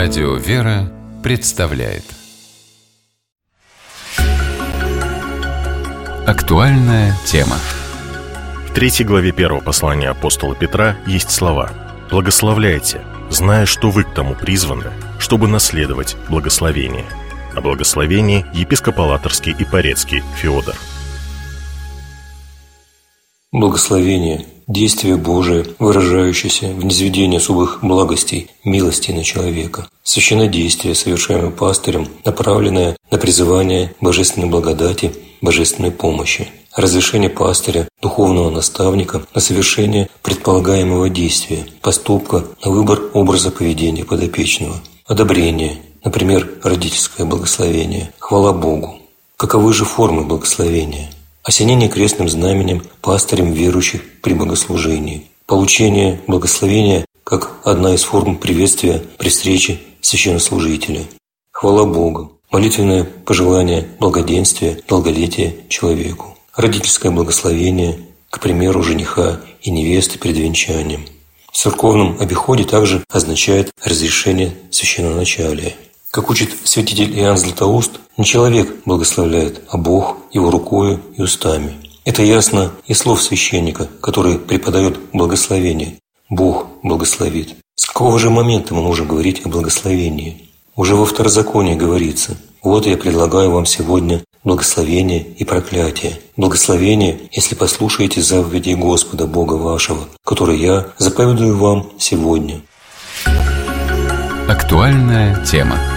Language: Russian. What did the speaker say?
Радио «Вера» представляет актуальная тема. В 3 главе 1 послания апостола Петра есть слова: «Благословляйте, зная, что вы к тому призваны, чтобы наследовать благословение». О благословении епископ Алаторский и Порецкий Феодор. Благословение – действие Божие, выражающееся в низведении особых благостей, милостей на человека. Священнодействие, совершаемое пастырем, направленное на призывание божественной благодати, божественной помощи. Разрешение пастыря, духовного наставника на совершение предполагаемого действия, поступка, на выбор образа поведения подопечного. Одобрение, например, родительское благословение, хвала Богу. Каковы же формы благословения? Осенение крестным знаменем пастырем верующих при богослужении. Получение благословения как одна из форм приветствия при встрече священнослужителя. Хвала Богу. Молитвенное пожелание благоденствия, долголетия человеку. Родительское благословение, к примеру, жениха и невесты перед венчанием. В церковном обиходе также означает разрешение священноначалия. Как учит святитель Иоанн Златоуст, не человек благословляет, а Бог его рукою и устами. Это ясно из слов священника, который преподает благословение. Бог благословит. С какого же момента мы можем говорить о благословении? Уже во Второзаконии говорится: «Вот я предлагаю вам сегодня благословение и проклятие. Благословение, если послушаете заповедей Господа Бога вашего, которые я заповедую вам сегодня». Актуальная тема.